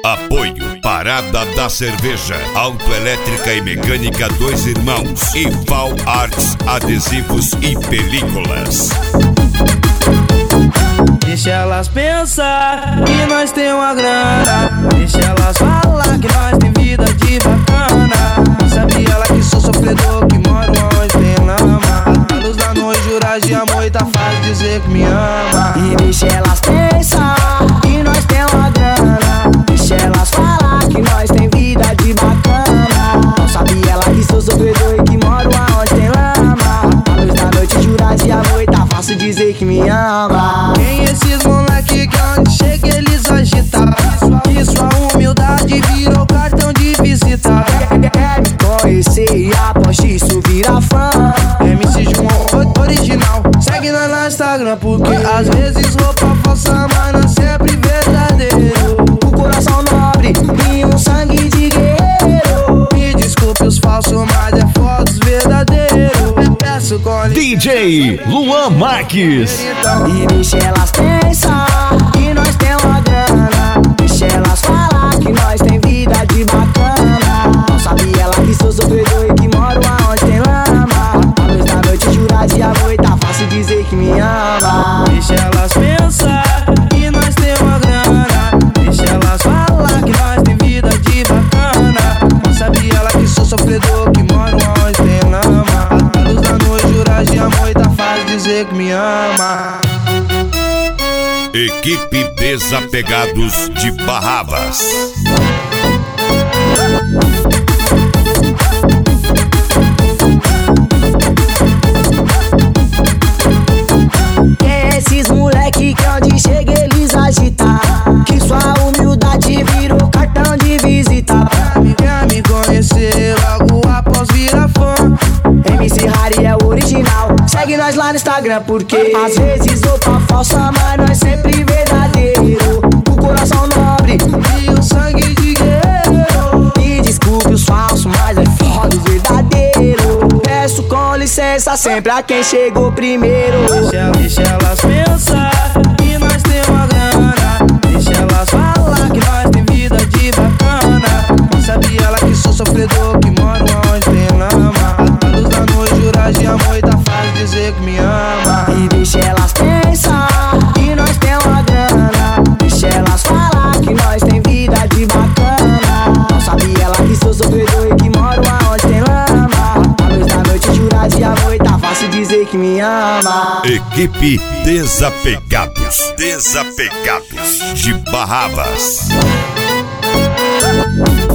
Apoio Parada da Cerveja, Autoelétrica e Mecânica Dois Irmãos e Val Arts Adesivos e Películas. Deixa elas pensar que nós tem uma grana. Deixa elas falar que nós tem vida de bacana. Sabe ela que sou sofredor, que moro onde tem lama. A luz da noite, juras de amor e tá fácil dizer que me ama. E deixa elas pensar que nós tem uma grana. Deixa elas falar que nós tem vida de bacana. Não sabe ela que sou sofredor e que moro onde tem lama. A luz da noite, juras de amor e tá fácil dizer que me ama. Tem esses moleque que onde chega eles agitam. E sua humildade virou cartão de visita. Quer me conhecer e aposto isso vira fã. MC João original, segue nós no Instagram. Porque às vezes roupa falsa, mas não sempre verdadeiro. O coração nobre e um sangue de guerreiro. Me desculpe os falsos, mas é fotos verdadeiros. Peço com DJ Luan Marques. E deixa elas pensar que nós tem uma grana. Deixa elas falar que nós tem vida de bacana. Não sabe ela que sou sofredor e que moro aonde tem lama. A luz da noite, jurar de amor e tá fácil dizer que me ama. Deixa elas pensar que nós tem uma grana. Deixa elas falar que nós tem vida de bacana. Não sabe ela que sou sofredor, que moro onde tem lama. A luz da noite, jurar de amor e tá fácil dizer que me ama. Equipe Desapegados de Barrabas. Esses moleque que onde chega eles agitam. Que sua humildade virou cartão de visita. Quer me conhecer logo após virar fã. MC Harry é o original, segue nós lá no Instagram. Porque às vezes roupa falsa, mas nós sempre verdadeiro. O coração nobre E o sangue de guerreiro. me desculpe os falsos, mas é foda os verdadeiros. Peço com licença sempre a quem chegou primeiro. Deixa elas pensar que nós tem uma grana. Deixa elas falar que nós tem vida de bacana. Não sabe ela que sou sofredor, que moro onde tem lama. A luz da noite, juras de amor e tá fácil dizer que me ama. E deixa elas pensar que nós tem uma grana. Deixa elas falar que nós tem vida de bacana. Não sabe ela que sou sofredor e que moro aonde tem lama. A luz da noite, jurar de amor e tá fácil dizer que me ama. Equipe Desapegados de Barrabas.